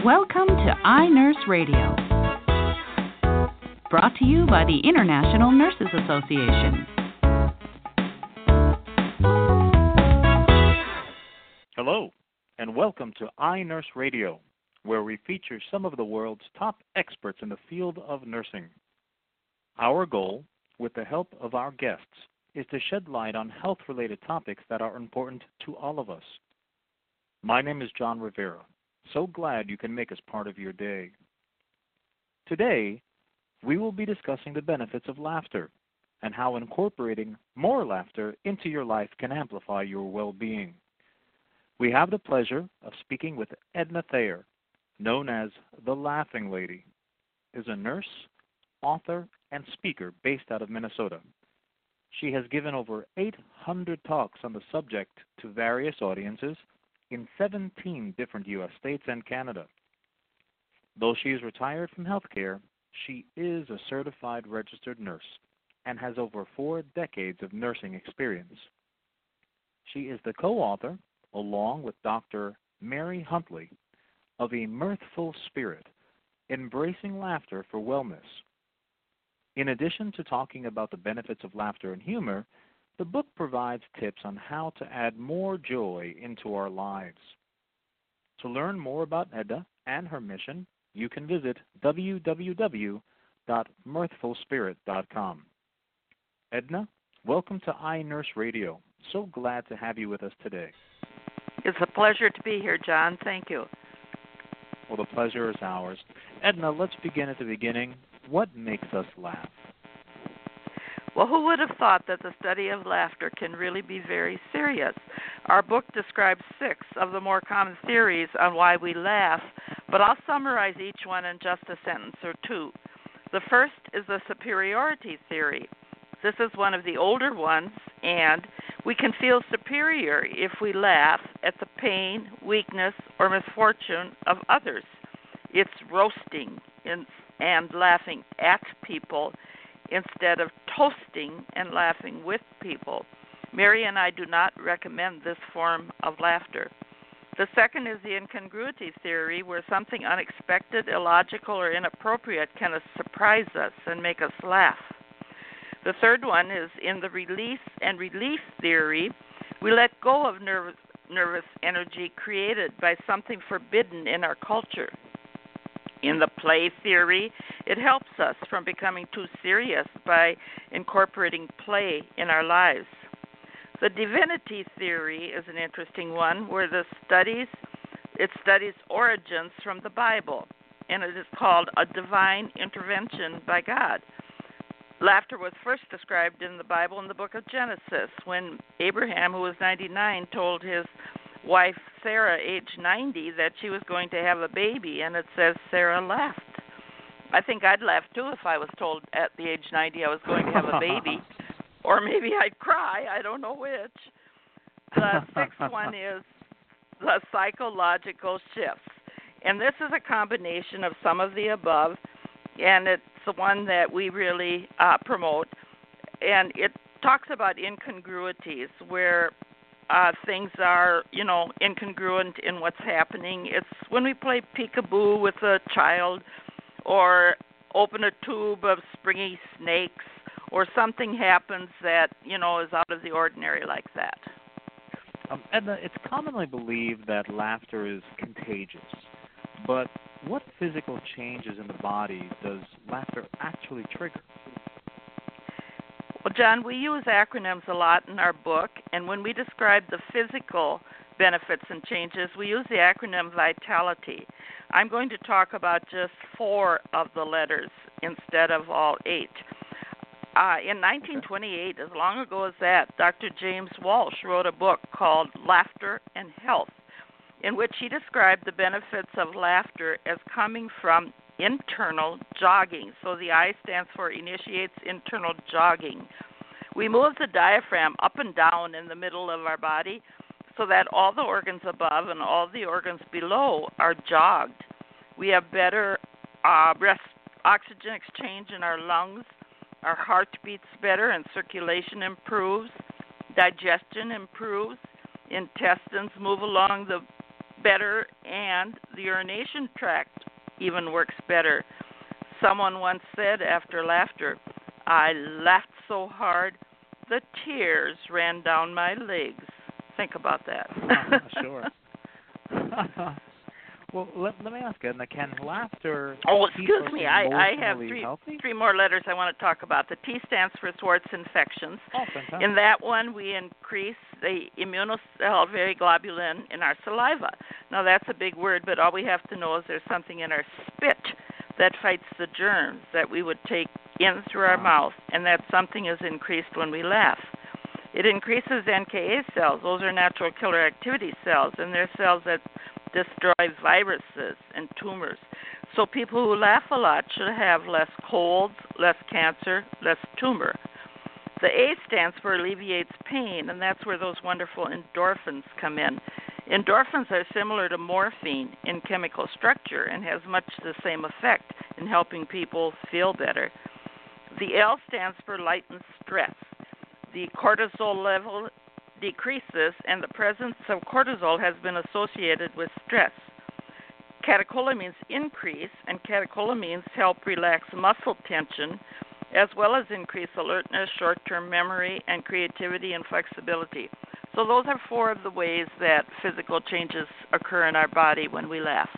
Welcome to iNurse Radio, brought to you by the International Nurses Association. Hello, and welcome to iNurse Radio, where we feature some of the world's top experts in the field of nursing. Our goal, with the help of our guests, is to shed light on health-related topics that are important to all of us. My name is John Rivera. So glad you can make us part of your day. Today, we will be discussing the benefits of laughter and how incorporating more laughter into your life can amplify your well-being. We have the pleasure of speaking with Edna Thayer, known as the Laughing Lady, is a nurse, author, and speaker based out of Minnesota. She has given over 800 talks on the subject to various audiences in 17 different U.S. states and Canada. Though she is retired from healthcare, she is a certified registered nurse and has over 4 decades of nursing experience. She is the co-author, along with Dr. Mary Huntley, of A Mirthful Spirit, Embracing Laughter for Wellness. In addition to talking about the benefits of laughter and humor, the book provides tips on how to add more joy into our lives. To learn more about Edna and her mission, you can visit www.mirthfulspirit.com. Edna, welcome to iNurse Radio. So glad to have you with us today. It's a pleasure to be here, John. Thank you. Well, the pleasure is ours. Edna, let's begin at the beginning. What makes us laugh? Well, who would have thought that the study of laughter can really be very serious? Our book describes 6 of the more common theories on why we laugh, but I'll summarize each one in just a sentence or two. The first is the superiority theory. This is one of the older ones, and we can feel superior if we laugh at the pain, weakness, or misfortune of others. It's roasting and laughing at people instead of toasting and laughing with people. Mary and I do not recommend this form of laughter. The second is the incongruity theory, where something unexpected, illogical, or inappropriate can surprise us and make us laugh. The third one is in the release and relief theory. We let go of nervous energy created by something forbidden in our culture. In the play theory, it helps us from becoming too serious by incorporating play in our lives. The divinity theory is an interesting one where it studies origins from the Bible, and it is called a divine intervention by God. Laughter was first described in the Bible in the book of Genesis when Abraham, who was 99, told his wife Sarah, age 90, that she was going to have a baby, and it says Sarah laughed. I think I'd laugh too if I was told at the age 90 I was going to have a baby, or maybe I'd cry. I don't know which. The sixth one is the psychological shifts, and this is a combination of some of the above, and it's the one that we really promote, and it talks about incongruities where things are, incongruent in what's happening. It's when we play peekaboo with a child or open a tube of springy snakes or something happens that, is out of the ordinary like that. Edna, it's commonly believed that laughter is contagious, but what physical changes in the body does laughter actually trigger? Well, John, we use acronyms a lot in our book, and when we describe the physical benefits and changes, we use the acronym Vitality. I'm going to talk about just 4 of the letters instead of all 8. In 1928, as long ago as that, Dr. James Walsh wrote a book called Laughter and Health, in which he described the benefits of laughter as coming from internal jogging. So the I stands for initiates internal jogging. We move the diaphragm up and down in the middle of our body so that all the organs above and all the organs below are jogged. We have better oxygen exchange in our lungs. Our heart beats better and circulation improves. Digestion improves. Intestines move along the better, and the urination tract even works better. Someone once said after laughter, "I laughed so hard, the tears ran down my legs." Think about that. Sure. Well, let me ask, Edna, can laughter keep excuse us me. I have emotionally healthy? three more letters I want to talk about. The T stands for Swartz infections. Oh, fantastic. In that one, we increase the immunocellular globulin in our saliva. Now, that's a big word, but all we have to know is there's something in our spit that fights the germs that we would take in through our mouth, and that something is increased when we laugh. It increases NKA cells. Those are natural killer activity cells, and they're cells that destroy viruses and tumors. So people who laugh a lot should have less colds, less cancer, less tumor. The A stands for alleviates pain, and that's where those wonderful endorphins come in. Endorphins are similar to morphine in chemical structure and has much the same effect in helping people feel better. The L stands for lighten stress. The cortisol level decreases, and the presence of cortisol has been associated with stress. Catecholamines increase, and catecholamines help relax muscle tension, as well as increase alertness, short-term memory, and creativity and flexibility. So those are four of the ways that physical changes occur in our body when we laugh.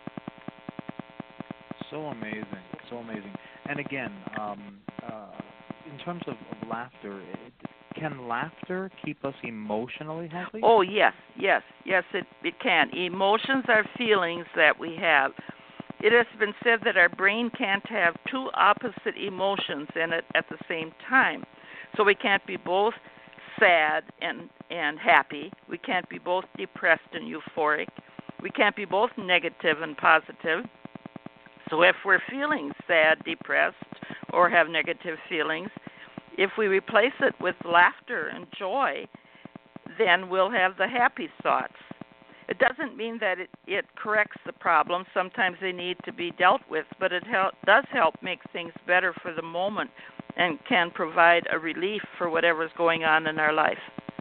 So amazing, so amazing. And again, in terms of laughter, can laughter keep us emotionally healthy? Oh, yes, it can. Emotions are feelings that we have. It has been said that our brain can't have two opposite emotions in it at the same time. So we can't be both sad and happy. We can't be both depressed and euphoric. We can't be both negative and positive. So if we're feeling sad, depressed, or have negative feelings, if we replace it with laughter and joy, then we'll have the happy thoughts. It doesn't mean that it corrects the problem. Sometimes they need to be dealt with, but it does help make things better for the moment and can provide a relief for whatever's going on in our life.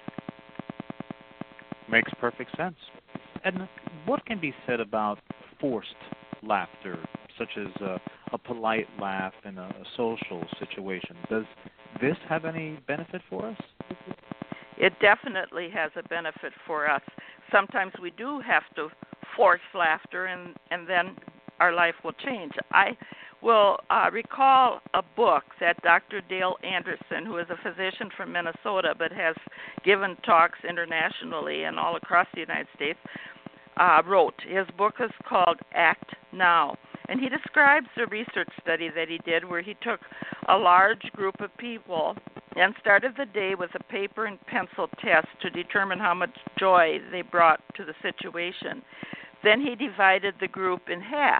Makes perfect sense. And what can be said about forced laughter, such as a polite laugh in a social situation? Does this have any benefit for us? It definitely has a benefit for us. Sometimes we do have to force laughter, and then our life will change. I will recall a book that Dr. Dale Anderson, who is a physician from Minnesota but has given talks internationally and all across the United States, wrote. His book is called Act Now. And he describes a research study that he did where he took a large group of people and started the day with a paper and pencil test to determine how much joy they brought to the situation. Then he divided the group in half.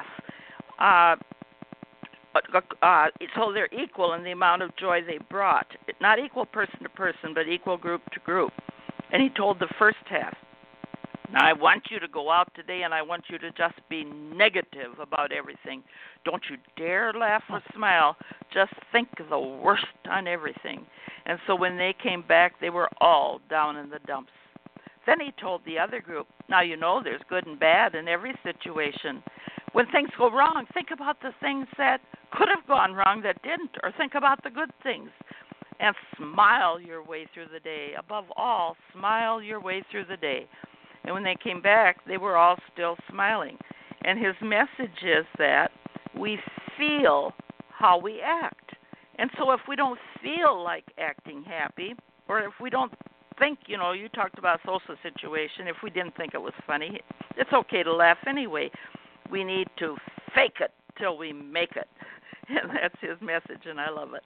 So they're equal in the amount of joy they brought. Not equal person to person, but equal group to group. And he told the first half, "Now, I want you to go out today and I want you to just be negative about everything. Don't you dare laugh or smile. Just think the worst on everything." And so when they came back, they were all down in the dumps. Then he told the other group, "Now, you know there's good and bad in every situation. When things go wrong, think about the things that could have gone wrong that didn't, or think about the good things. And smile your way through the day. Above all, smile your way through the day." And when they came back, they were all still smiling. And his message is that we feel how we act. And so if we don't feel like acting happy, or if we don't think, you talked about a social situation, if we didn't think it was funny, it's okay to laugh anyway. We need to fake it till we make it. And that's his message, and I love it.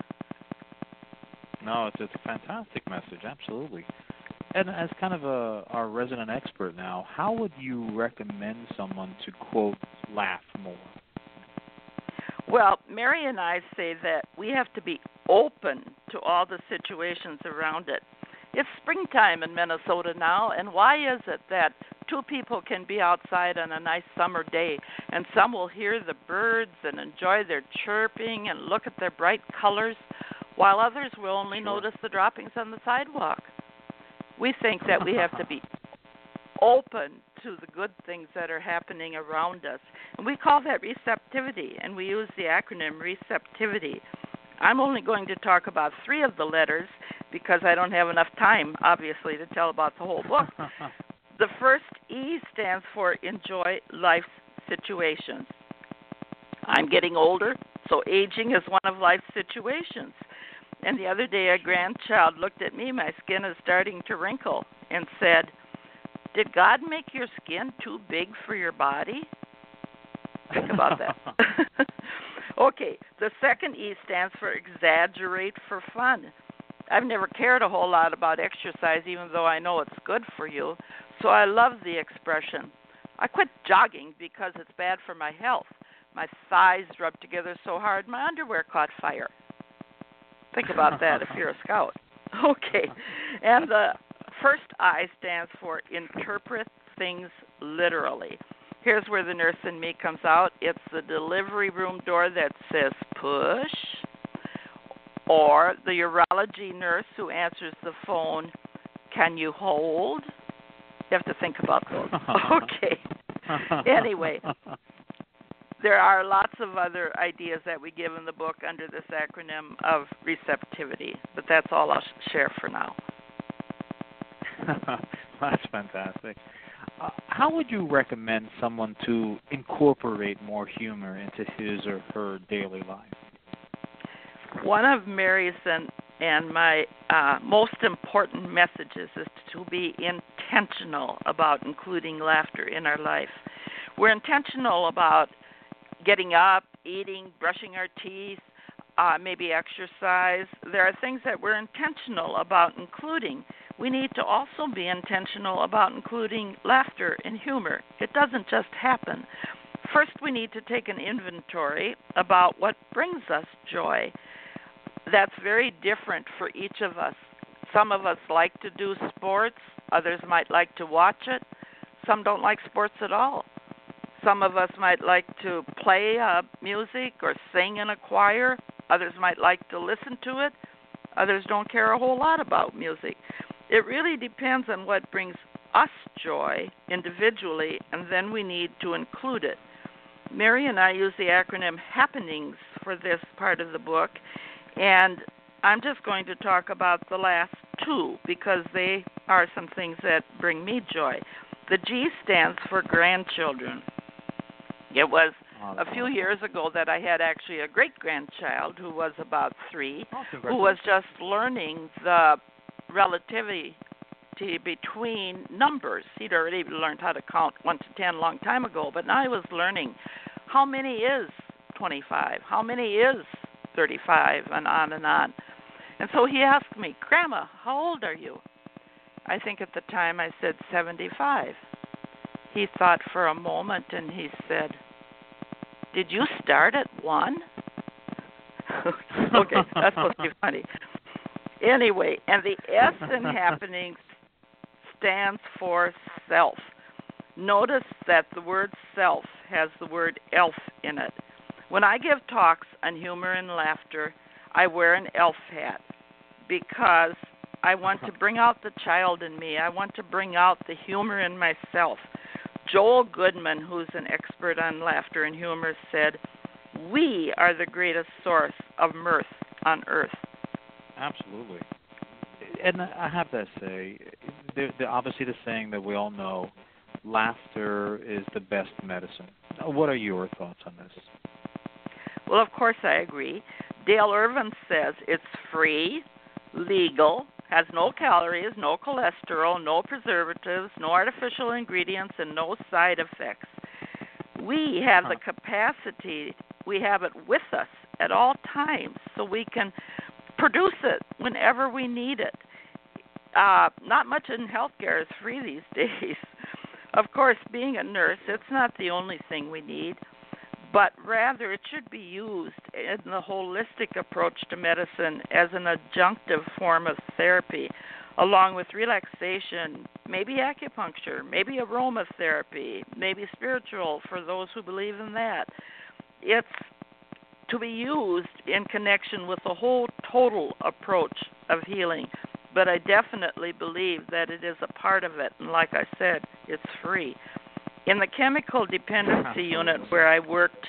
No, it's a fantastic message, absolutely. And as kind of our resident expert now, how would you recommend someone to, quote, laugh more? Well, Mary and I say that we have to be open to all the situations around it. It's springtime in Minnesota now, and why is it that two people can be outside on a nice summer day, and some will hear the birds and enjoy their chirping and look at their bright colors, while others will only notice the droppings on the sidewalk? We think that we have to be open to the good things that are happening around us. And we call that receptivity, and we use the acronym receptivity. I'm only going to talk about 3 of the letters because I don't have enough time, obviously, to tell about the whole book. The first E stands for enjoy life's situations. I'm getting older, so aging is one of life's situations. And the other day, a grandchild looked at me, my skin is starting to wrinkle, and said, "Did God make your skin too big for your body?" Think about that. Okay, the second E stands for exaggerate for fun. I've never cared a whole lot about exercise, even though I know it's good for you. So I love the expression. I quit jogging because it's bad for my health. My thighs rubbed together so hard, my underwear caught fire. Think about that if you're a scout. Okay, and the first I stands for interpret things literally. Here's where the nurse in me comes out. It's the delivery room door that says push, or the urology nurse who answers the phone, "Can you hold?" You have to think about those. Okay. Anyway, there are lots of other ideas that we give in the book under this acronym of receptivity, but that's all I'll share for now. That's fantastic. How would you recommend someone to incorporate more humor into his or her daily life? One of Mary's and my most important messages is to be intentional about including laughter in our life. We're intentional about getting up, eating, brushing our teeth, maybe exercise. There are things that we're intentional about including. We need to also be intentional about including laughter and humor. It doesn't just happen. First, we need to take an inventory about what brings us joy. That's very different for each of us. Some of us like to do sports. Others might like to watch it. Some don't like sports at all. Some of us might like to play music or sing in a choir. Others might like to listen to it. Others don't care a whole lot about music. It really depends on what brings us joy individually, and then we need to include it. Mary and I use the acronym HAPPENINGS for this part of the book, and I'm just going to talk about the last 2 because they are some things that bring me joy. The G stands for grandchildren. It was a few years ago that I had actually a great-grandchild who was about 3, who was just learning the relativity between numbers. He'd already learned how to count 1 to 10 a long time ago, but now he was learning how many is 25, how many is 35, and on and on. And so he asked me, "Grandma, how old are you?" I think at the time I said 75. He thought for a moment and he said, "Did you start at 1? Okay, that's supposed to be funny. Anyway, and the S in happenings stands for self. Notice that the word self has the word elf in it. When I give talks on humor and laughter, I wear an elf hat because I want to bring out the child in me. I want to bring out the humor in myself. Joel Goodman, who's an expert on laughter and humor, said, "We are the greatest source of mirth on earth." Absolutely. And I have to say, obviously the saying that we all know, laughter is the best medicine. What are your thoughts on this? Well, of course I agree. Dale Irvin says it's free, legal, has no calories, no cholesterol, no preservatives, no artificial ingredients, and no side effects. We have the capacity, we have it with us at all times, so we can produce it whenever we need it. Not much in healthcare is free these days. Of course, being a nurse, it's not the only thing we need, but rather it should be used in the holistic approach to medicine as an adjunctive form of therapy, along with relaxation, maybe acupuncture, maybe aromatherapy, maybe spiritual for those who believe in that. It's to be used in connection with the whole total approach of healing, but I definitely believe that it is a part of it, and like I said, It's free. In the chemical dependency unit where I worked,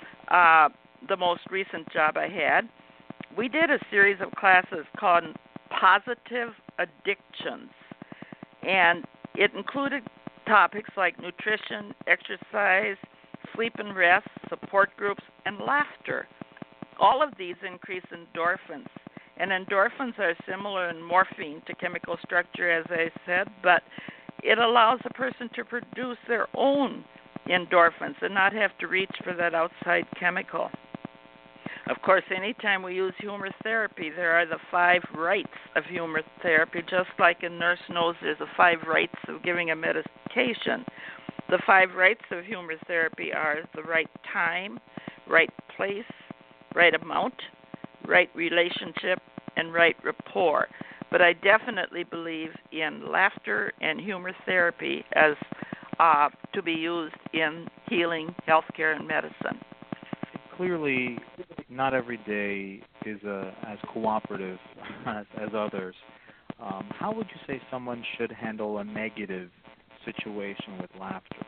the most recent job I had, we did a series of classes called Positive Addictions, and it included topics like nutrition, exercise, sleep and rest, support groups, and laughter. All of these increase endorphins, and endorphins are similar in morphine to chemical structure, as I said, but it allows a person to produce their own endorphins and not have to reach for that outside chemical. Of course, anytime we use humor therapy, there are the 5 rights of humor therapy, just like a nurse knows there's the 5 rights of giving a medication. The 5 rights of humor therapy are the right time, right place, right amount, right relationship, and right rapport. But I definitely believe in laughter and humor therapy as to be used in healing, healthcare, and medicine. Clearly, not every day is as cooperative as others. How would you say someone should handle a negative situation with laughter?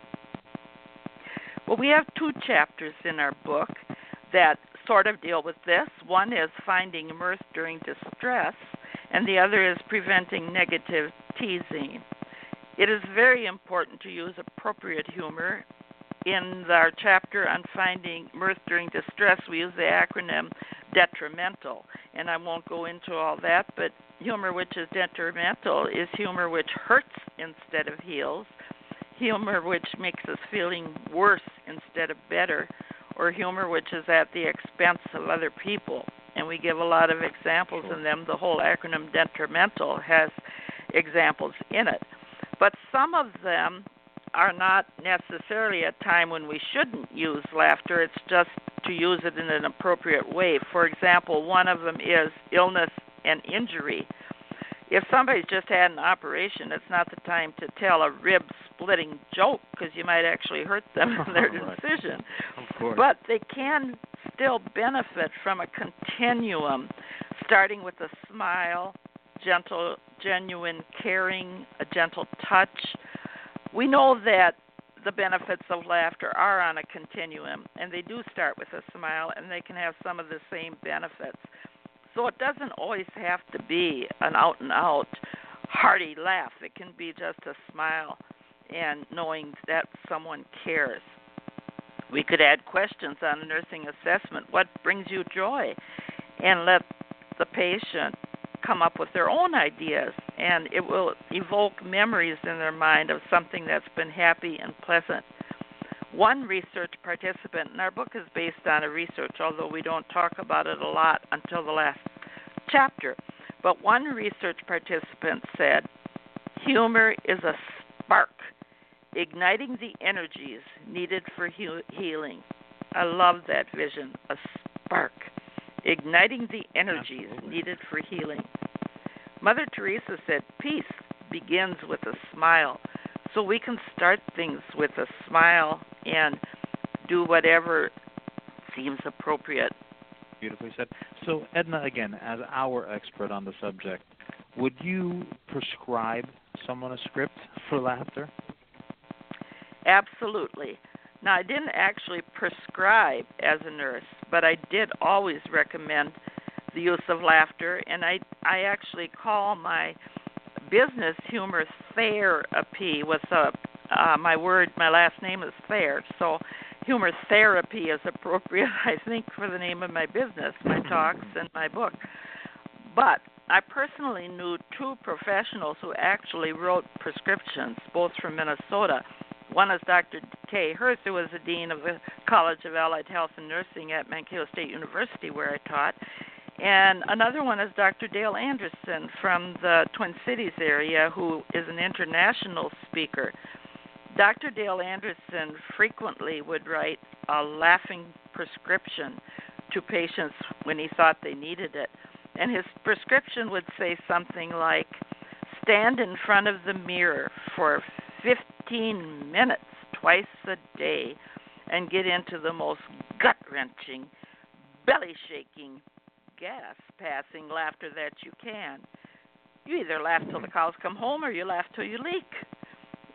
Well, we have 2 chapters in our book that sort of deal with this. One is finding mirth during distress, and the other is preventing negative teasing. It is very important to use appropriate humor. In our chapter on finding mirth during distress, we use the acronym detrimental, and I won't go into all that, but humor which is detrimental is humor which hurts instead of heals, humor which makes us feeling worse instead of better, or humor which is at the expense of other people. And we give a lot of examples in them. The whole acronym detrimental has examples in it. But some of them are not necessarily a time when we shouldn't use laughter. It's just to use it in an appropriate way. For example, one of them is illness and injury. If somebody's just had an operation, it's not the time to tell a rib-splitting joke because you might actually hurt them in their incision. Of course. But they can still benefit from a continuum, starting with a smile, gentle, genuine caring, a gentle touch. We know that the benefits of laughter are on a continuum, and they do start with a smile, and they can have some of the same benefits. So it doesn't always have to be an out-and-out hearty laugh. It can be just a smile and knowing that someone cares. We could add questions on the nursing assessment. What brings you joy? And let the patient come up with their own ideas, and it will evoke memories in their mind of something that's been happy and pleasant. One research participant, and our book is based on a research, although we don't talk about it a lot until the last chapter, but one research participant said, humor is a spark, igniting the energies needed for healing. I love that vision, a spark, igniting the energies needed for healing. Mother Teresa said, peace begins with a smile. So we can start things with a smile and do whatever seems appropriate. Beautifully said. So, Edna, again, as our expert on the subject, would you prescribe someone a script for laughter? Absolutely. Now, I didn't actually prescribe as a nurse, but I did always recommend the use of laughter, and I actually call my business humor therapy. With my last name is Thayer, so humor therapy is appropriate, I think, for the name of my business, my talks, and my book. But I personally knew 2 professionals who actually wrote prescriptions, both from Minnesota. One is Dr. Kay Hurst, who was the dean of the College of Allied Health and Nursing at Mankato State University, where I taught. And another one is Dr. Dale Anderson from the Twin Cities area, who is an international speaker. Dr. Dale Anderson frequently would write a laughing prescription to patients when he thought they needed it. And his prescription would say something like, stand in front of the mirror for 15 minutes twice a day and get into the most gut-wrenching, belly-shaking, gas-passing laughter that you can. You either laugh till the cows come home or you laugh till you leak.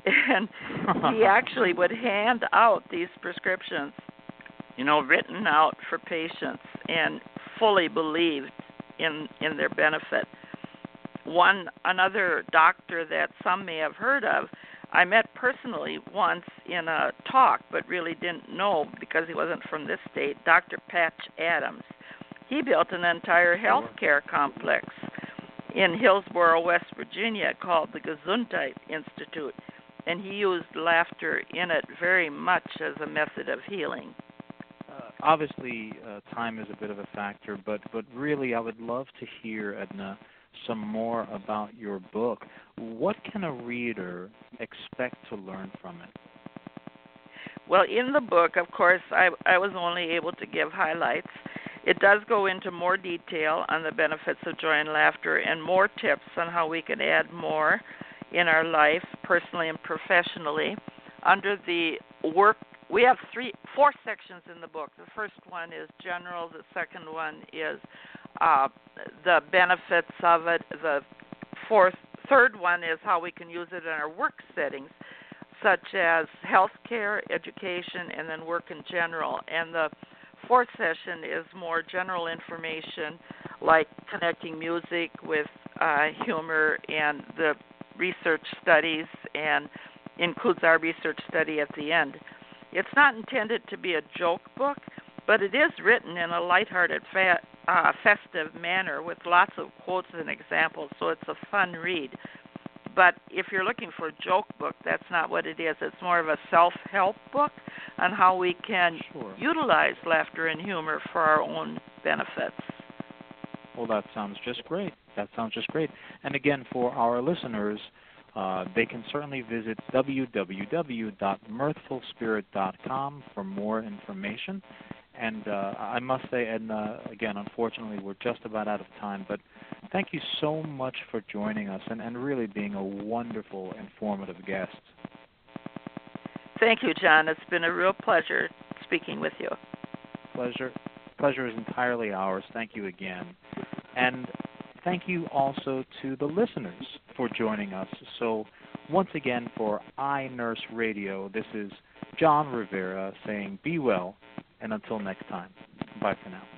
And he actually would hand out these prescriptions, written out for patients, and fully believed in their benefit. Another doctor that some may have heard of, I met personally once in a talk, but really didn't know because he wasn't from this state, Dr. Patch Adams. He built an entire healthcare complex in Hillsboro, West Virginia, called the Gesundheit Institute, and he used laughter in it very much as a method of healing. Obviously, time is a bit of a factor, but really I would love to hear, Edna, some more about your book. What can a reader expect to learn from it? Well, in the book, of course, I was only able to give highlights. It does go into more detail on the benefits of joy and laughter and more tips on how we can add more in our life, personally and professionally. Under the work, we have 4 sections in the book. The first one is general. The second one is the benefits of it. The third one is how we can use it in our work settings, such as healthcare, education, and then work in general. And the fourth session is more general information, like connecting music with humor and the research studies, and includes our research study at the end. It's not intended to be a joke book, but it is written in a lighthearted, festive manner with lots of quotes and examples, so it's a fun read. But if you're looking for a joke book, that's not what it is. It's more of a self-help book on how we can utilize laughter and humor for our own benefits. Well, that sounds just great. And again, for our listeners, they can certainly visit www.mirthfulspirit.com for more information. And I must say, Edna, again, unfortunately, we're just about out of time, but thank you so much for joining us and really being a wonderful, informative guest. Thank you, John. It's been a real pleasure speaking with you. Pleasure is entirely ours. Thank you again. And thank you also to the listeners for joining us. So once again, for iNurse Radio, this is John Rivera saying be well, and until next time, bye for now.